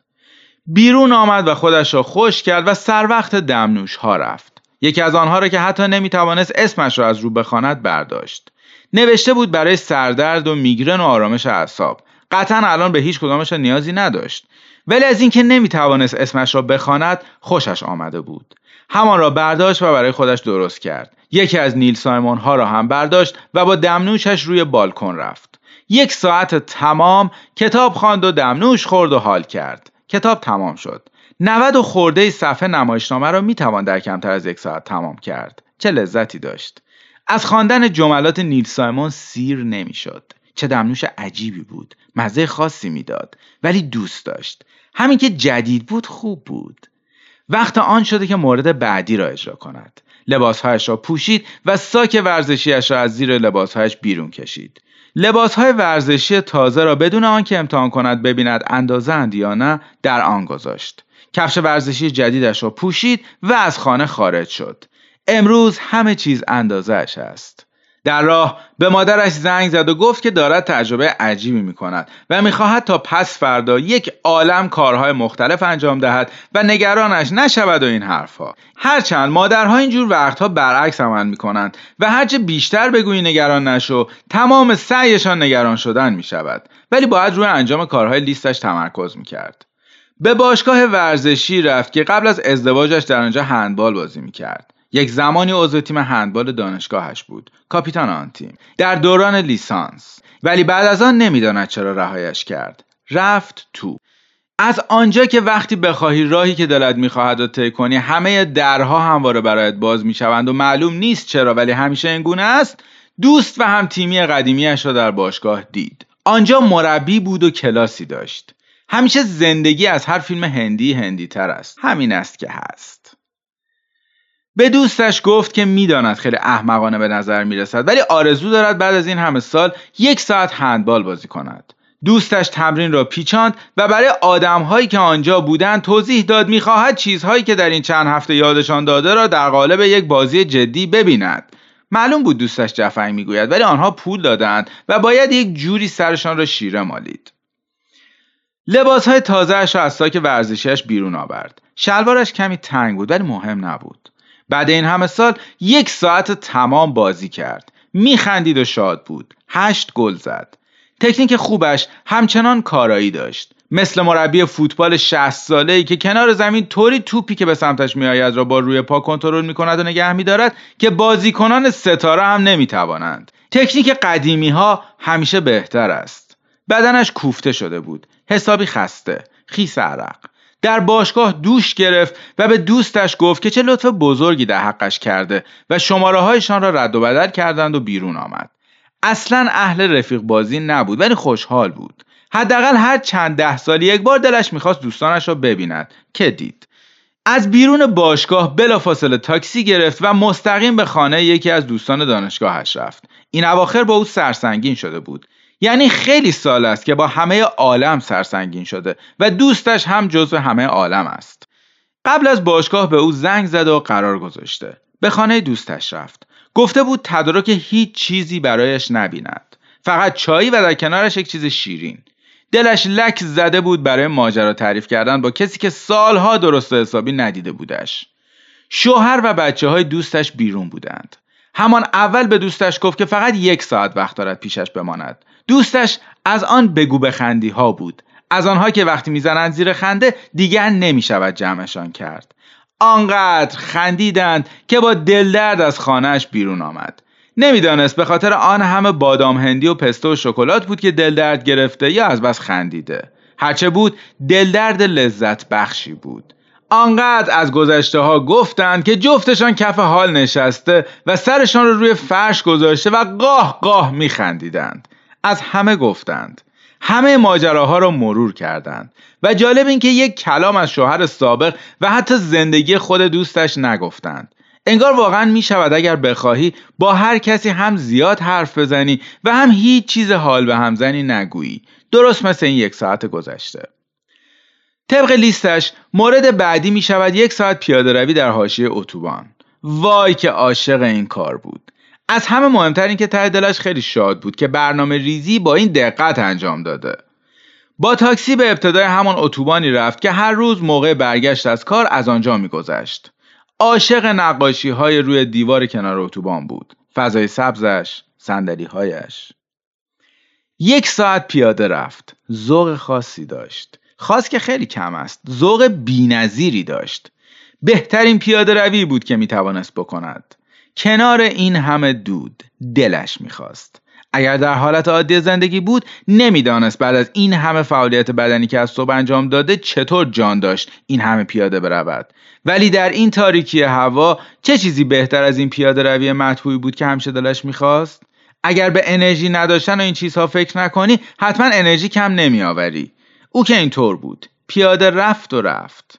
بیرون آمد و خودش را خوش کرد و سر وقت دمنوش‌ها رفت. یکی از آنها را که حتی نمی‌توانست اسمش را از رو بخواند برداشت. نوشته بود برای سردرد و میگرن و آرامش اعصاب. قطعاً الان به هیچ کدامش نیازی نداشت. ولی از اینکه نمیتوانست اسمش را بخواند خوشش آمده بود. همان را برداشت و برای خودش درست کرد. یکی از نیل سایمون ها را هم برداشت و با دمنوشش روی بالکن رفت. 1 ساعت تمام کتاب خواند و دمنوش خورد و حال کرد. کتاب تمام شد. 90 و خورده صفحه نمایشنامه را میتوان در کمتر از 1 ساعت تمام کرد. چه لذتی داشت. از خواندن جملات نیل سایمون سیر نمیشد. چه دمنوش عجیبی بود. مزه خاصی میداد. ولی دوست داشت. همین که جدید بود خوب بود. وقت آن شده که مورد بعدی را اجرا کند. لباسهایش را پوشید و ساک ورزشیش را از زیر لباسهایش بیرون کشید. لباسهای ورزشی تازه را بدون آنکه امتحان کند ببیند اندازه‌اند یا نه در آن گذاشت. کفش ورزشی جدیدش را پوشید و از خانه خارج شد. امروز همه چیز اندازه‌اش است. در راه به مادرش زنگ زد و گفت که دارد تجربه عجیبی می‌کند و می‌خواهد تا پس فردا 1 عالم کارهای مختلف انجام دهد و نگرانش نشود و این حرفها. هرچند مادرها اینجور وقتها برعکس عمل می‌کنند و هرچه بیشتر بگویی نگران نشو تمام سعیشان نگران شدن می‌شود، ولی باید روی انجام کارهای لیستش تمرکز می‌کرد. به باشگاه ورزشی رفت که قبل از ازدواجش در آنجا هندبال بازی می‌کرد. یک زمانی عضو تیم هندبال دانشگاهش بود، کاپیتان آن تیم، در دوران لیسانس. ولی بعد از آن نمیداند چرا رهایش کرد. رفت تو. از آنجا که وقتی بخواهی راهی که دلت میخواهد و طی کنی همه درها همواره برایت باز میشوند و معلوم نیست چرا ولی همیشه اینگونه است، دوست و هم تیمی قدیمیش را در باشگاه دید. آنجا مربی بود و کلاسی داشت. همیشه زندگی از هر فیلم هندی تر است. همین است که هست. به دوستش گفت که میداند خیلی احمقانه به نظر میرسد ولی آرزو دارد بعد از این همه سال 1 ساعت هندبال بازی کند. دوستش تمرین را پیچاند و برای آدم‌هایی که آنجا بودند توضیح داد می‌خواهد چیزهایی که در این چند هفته یادشان داده را در قالب یک بازی جدی ببیند. معلوم بود دوستش جفنگ میگوید ولی آنها پول دادند و باید یک جوری سرشان را شیره مالید. لباس‌های تازه‌اش را از ساک ورزشیش بیرون آورد. شلوارش کمی تنگ بود ولی مهم نبود. بعد این همه سال 1 ساعت تمام بازی کرد. میخندید و شاد بود. 8 گل زد. تکنیک خوبش همچنان کارایی داشت. مثل مربی فوتبال 60 ساله‌ای که کنار زمین طوری توپی که به سمتش میآید را با روی پا کنترل میکند و نگه می‌دارد که بازیکنان ستاره هم نمیتوانند. تکنیک قدیمی‌ها همیشه بهتر است. بدنش کوفته شده بود. حسابی خسته. خیس عرق. در باشگاه دوش گرفت و به دوستش گفت که چه لطف بزرگی در حقش کرده و شماره‌هایشان را رد و بدل کردند و بیرون آمد. اصلاً اهل رفیق بازی نبود ولی خوشحال بود. حداقل هر چند 10 سال یک بار دلش می‌خواست دوستانش را ببیند که دید. از بیرون باشگاه بلافاصله تاکسی گرفت و مستقیم به خانه یکی از دوستان دانشگاهش رفت. این اواخر با او سرسنگین شده بود. یعنی خیلی سال است که با همه عالم سرسنگین شده و دوستش هم جزو همه عالم است. قبل از باشگاه به او زنگ زد و قرار گذاشته. به خانه دوستش رفت. گفته بود تدارک هیچ چیزی برایش نبیند، فقط چایی و در کنارش یک چیز شیرین. دلش لک زده بود برای ماجرا تعریف کردن با کسی که سالها درست و حسابی ندیده بودش. شوهر و بچه‌های دوستش بیرون بودند. همان اول به دوستش گفت که فقط 1 ساعت وقت دارد پیشش بماند. دوستش از آن بگو بخندی ها بود، از آنها که وقتی میزنند زیر خنده دیگر نمیشود جمعشان کرد. آنقدر خندیدند که با دلدرد از خانهش بیرون آمد. نمیدانست به خاطر آن همه بادام هندی و پسته و شکلات بود که دلدرد گرفته یا از بس خندیده. هرچه بود دلدرد لذت بخشی بود. آنقدر از گذشته ها گفتند که جفتشان کف حال نشسته و سرشان رو روی فرش گذاشته و قاه قاه میخندیدند. از همه گفتند، همه ماجراها را مرور کردند و جالب این که یک کلام از شوهر سابق و حتی زندگی خود دوستش نگفتند. انگار واقعا می شود اگر بخواهی با هر کسی هم زیاد حرف بزنی و هم هیچ چیز حال به هم زنی نگویی، درست مثل این 1 ساعت گذشته. طبق لیستش مورد بعدی می شود 1 ساعت پیاده روی در حاشیه اتوبان. وای که عاشق این کار بود. از همه مهمتر این که ته دلش خیلی شاد بود که برنامه ریزی با این دقت انجام داده. با تاکسی به ابتدای همان اتوبانی رفت که هر روز موقع برگشت از کار از آنجا می‌گذشت. عاشق نقاشی‌های روی دیوار کنار اتوبان بود. فضای سبزش، صندلی‌هایش. 1 ساعت پیاده رفت. ذوق خاصی داشت. خاص که خیلی کم است. ذوق بی‌نظیری داشت. بهترین پیاده روی بود که می‌توانست بکند. کنار این همه دود دلش می‌خواست. اگر در حالت عادی زندگی بود نمیدانست بعد از این همه فعالیت بدنی که از صبح انجام داده چطور جان داشت این همه پیاده برود. ولی در این تاریکی هوا چه چیزی بهتر از این پیاده روی مطبوعی بود که همیشه دلش می‌خواست؟ اگر به انرژی نداشتن و این چیزها فکر نکنی حتما انرژی کم نمی‌آوری. او که اینطور بود. پیاده رفت و رفت.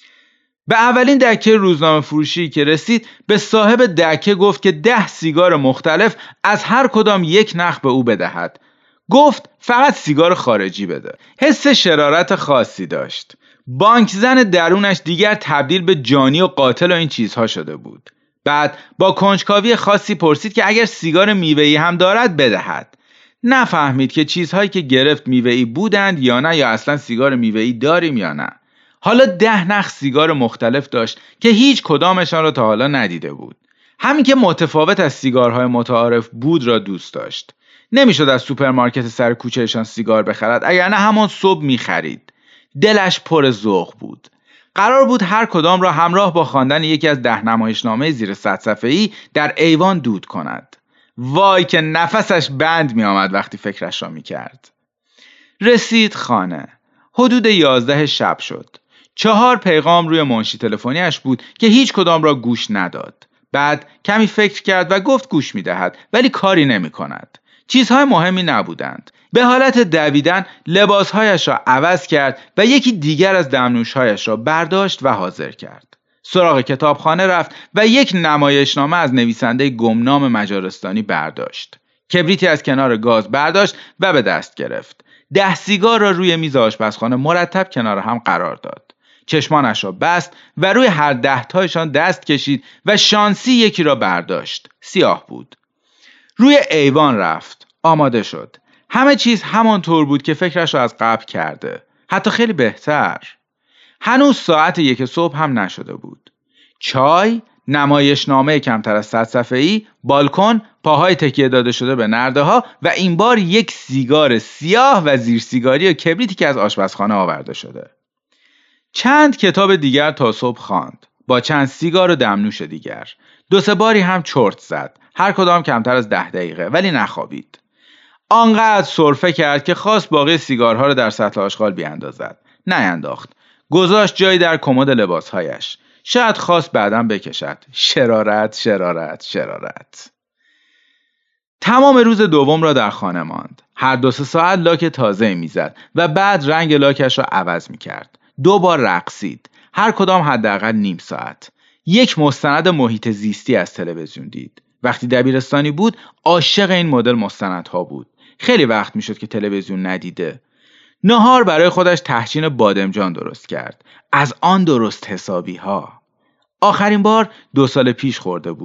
به اولین دکه روزنامه فروشی که رسید به صاحب دکه گفت که 10 سیگار مختلف از هر کدام 1 نخ به او بدهد. گفت فقط سیگار خارجی بده. حس شرارت خاصی داشت. بانکزن درونش دیگر تبدیل به جانی و قاتل و این چیزها شده بود. بعد با کنجکاوی خاصی پرسید که اگر سیگار میوه‌ای هم دارد بدهد. نفهمید که چیزهایی که گرفت میوه‌ای بودند یا نه، یا اصلا سیگار میوه‌ای داریم یا نه. حالا 10 نخ سیگار مختلف داشت که هیچ کدامشان را تا حالا ندیده بود. همین که متفاوت از سیگارهای متعارف بود را دوست داشت. نمیشد از سوپرمارکت سر کوچهشان سیگار بخرد، اگر نه همان صبح میخرید. دلش پر ذوق بود. قرار بود هر کدام را همراه با خواندن یکی از 10 نمایشنامه زیر 100 صفحه‌ای در ایوان دود کند. وای که نفسش بند می آمد وقتی فکرش را می کرد. رسید خانه. حدود 11 شب شد. 4 پیغام روی منشی تلفنیش بود که هیچ کدام را گوش نداد. بعد کمی فکر کرد و گفت گوش می دهد، ولی کاری نمی کند. چیزهای مهمی نبودند. به حالت دویدن لباسهایش را عوض کرد و یکی دیگر از دمنوشهایش را برداشت و حاضر کرد. سراغ کتابخانه رفت و یک نمایشنامه از نویسنده گمنام مجارستانی برداشت. کبریتی از کنار گاز برداشت و به دست گرفت. 10 سیگار را روی میز آشپزخانه مرتب کنار هم قرار داد. چشمانش را بست و روی هر 10 تایشان دست کشید و شانسی یکی را برداشت. سیاه بود. روی ایوان رفت. آماده شد. همه چیز همانطور بود که فکرش را از قبل کرده. حتی خیلی بهتر. هنوز ساعت 1 صبح هم نشده بود. چای، نمایشنامه کمتر از 100 صفحه‌ای، بالکن، پاهای تکیه داده شده به نرده ها و این بار یک سیگار سیاه و زیر سیگاری و کبریتی که از آشپزخانه آورده شده. چند کتاب دیگر تا صبح خواند، با چند سیگار و دمنوش دیگر. 2-3 باری هم چرت زد، هر کدام کمتر از 10 دقیقه، ولی نخوابید. آنقدر سرفه کرد که خواست باقی سیگارها را در سطل آشغال بیاندازد. نینداخت. گذاشت جایی در کمد لباسهایش. شاید خواست بعداً بکشد. شرارت، شرارت، شرارت. تمام روز دوم را در خانه ماند. هر 2-3 ساعت لاک تازه میزد و بعد رنگ لاکش را عوض میکرد. 2 بار رقصید. هر کدام حداقل نیم ساعت. یک مستند محیط زیستی از تلویزیون دید. وقتی دبیرستانی بود عاشق این مدل مستندها بود. خیلی وقت میشد که تلویزیون ندیده. نهار برای خودش تهچین بادمجان درست کرد. از آن درست حسابی ها. آخرین بار 2 سال پیش خورده بود.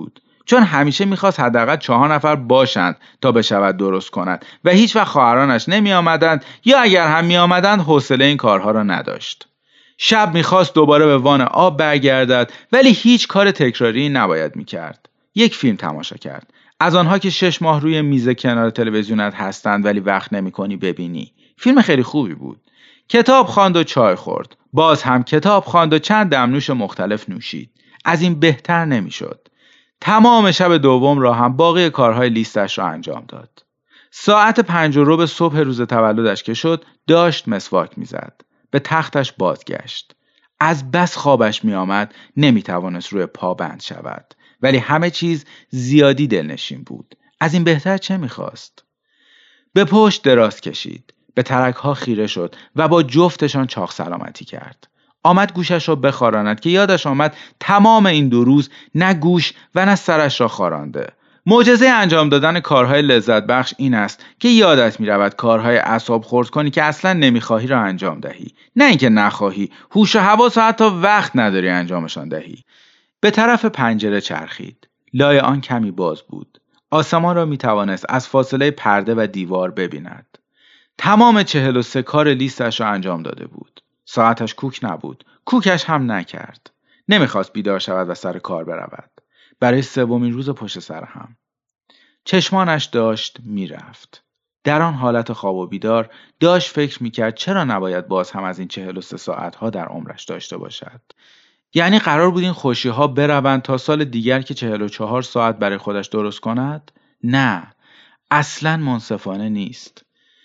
چون همیشه میخواست حداقل 4 نفر باشند تا بشود درست کند و هیچ وقت خواهرانش نمی آمدند یا اگر هم می آمدند حوصله این کارها را نداشت. شب میخواست دوباره به وان آب برگردد ولی هیچ کار تکراری نباید میکرد. یک فیلم تماشا کرد. از آنها که 6 ماه روی میز کنار تلویزیونت هستند ولی وقت نمی‌کنی ببینی. فیلم خیلی خوبی بود. کتاب خواند و چای خورد. باز هم کتاب خواند و چند دمنوش مختلف نوشید. از این بهتر نمیشد. تمام شب دوم را هم باقی کارهای لیستش را انجام داد. ساعت 5:15 صبح روز تولدش که شد داشت مسواک میزد. به تختش بازگشت. از بس خوابش میآمد نمیتوانست روی پا بند شود. ولی همه چیز زیادی دلنشین بود. از این بهتر چه میخواست؟ به پشت دراز کشید. به ترک‌ها خیره شد و با جفتشان چاق سلامتی کرد. آمد گوشش را بخاراند که یادش آمد تمام این 2 روز نه گوش و نه سرش را خارانده. معجزه انجام دادن کارهای لذت بخش این است که یادت می رود کارهای اعصاب خورد کنی که اصلا نمیخواهی را انجام دهی. نه اینکه نخواهی، هوش و حواس و حتی وقت نداری انجامشان دهی. به طرف پنجره چرخید. لای آن کمی باز بود. آسمان را می توانست از فاصله پرده و دیوار ببیند. تمام 43 کار لیستش را انجام داده بود. ساعتش کوک نبود. کوکش هم نکرد. نمیخواست بیدار شود و سر کار برود. برای 3مین روز پشت سر هم. چشمانش داشت میرفت. در آن حالت خواب و بیدار داشت فکر میکرد چرا نباید باز هم از این 43 ساعتها در عمرش داشته باشد. یعنی قرار بود این خوشی‌ها بروند تا سال دیگر که 44 ساعت برای خودش درست کند؟ نه، اصلاً منصفانه نیست.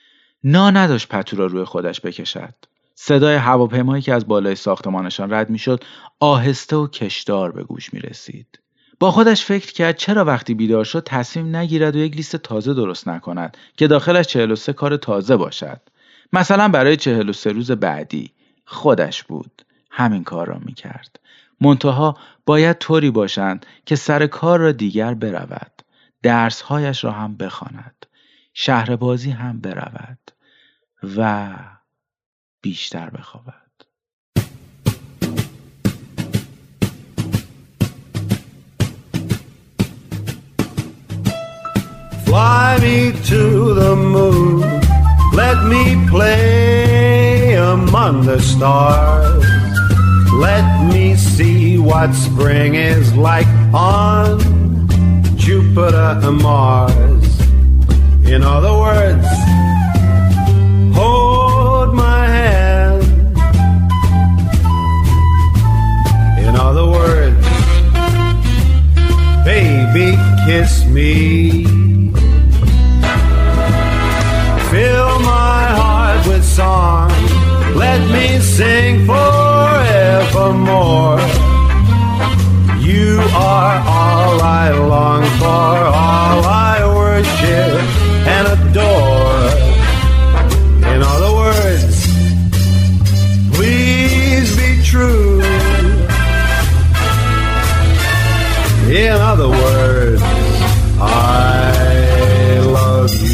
نداشت پتو را روی خودش بکشد. صدای هواپیمایی که از بالای ساختمانشان رد میشد آهسته و کشدار به گوش میرسید. با خودش فکر کرد چرا وقتی بیدار شد تصمیم نگیرد و یک لیست تازه درست نکند که داخلش 43 کار تازه باشد. مثلا برای 43 روز بعدی. خودش بود. همین کار را میکرد. منتها باید طوری باشند که سر کار را دیگر برود. درسهایش را هم بخواند. شهر بازی هم برود. و بیشتر بخوابد. Fly me to the moon, let me play among the stars. Let me see what spring is like on Jupiter and Mars. In other words, hold my hand. In other words, baby, kiss me. Fill my heart with song. Let me sing forevermore. You are all I long for, all I worship and adore. In other words, please be true. In other words, I love you.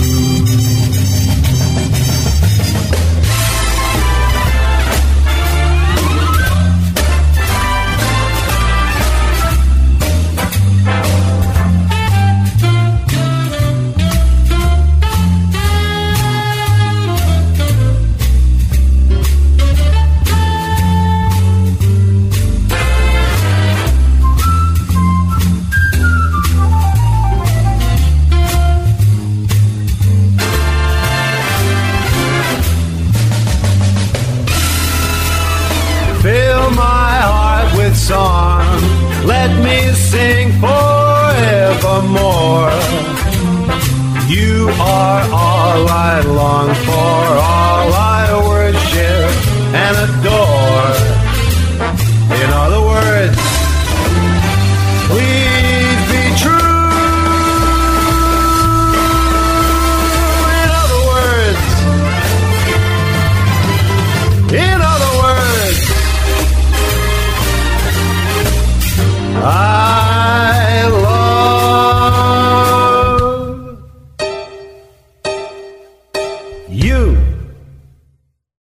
Song, let me sing forevermore. You are all I long for, all I worship and adore.